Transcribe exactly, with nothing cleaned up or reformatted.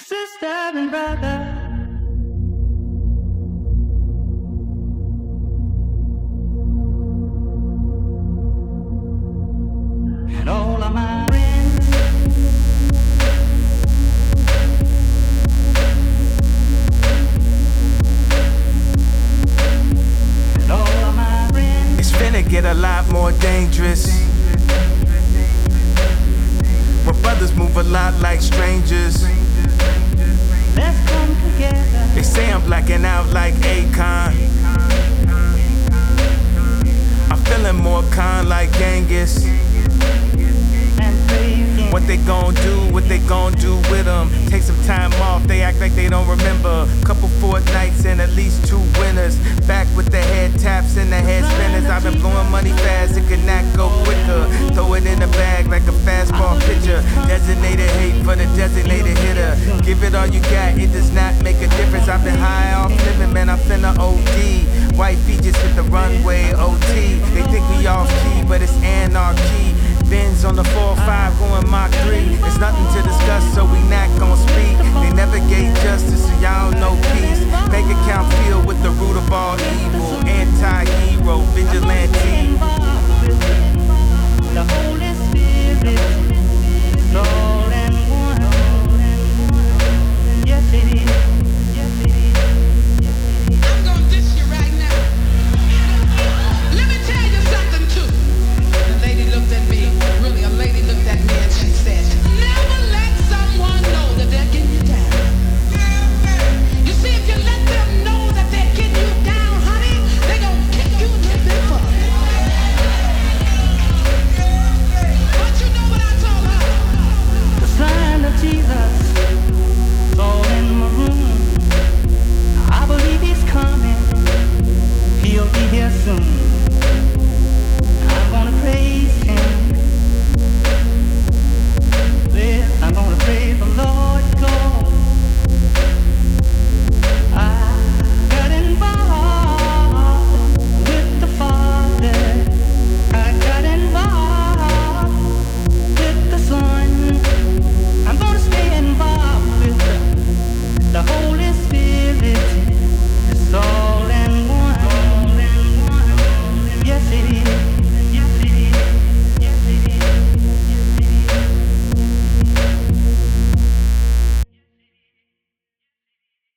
sister and brother. And all of my friends. And all of my friends. It's finna get a lot more dangerous when brothers move a lot like strangers. Let's come together. They say I'm blacking out like Akon. I'm feeling more con like Genghis. What they gon' do, what they gon' do with them. Take some time off, they act like they don't remember. Couple fortnights and at least two winners. Back with the head taps and the head spinners. I've been blowing money fast, it could not go quicker. Throw it in the bag like a fastball pitcher. Designated hate for the designated hitter. Give it all you got, it does not make a difference. I've been high off living, man, I'm finna O D. White feet just hit the runway, O T. They think we off key, but it's anarchy. Benz on the four five going Mach three. It's nothing to discuss, so we not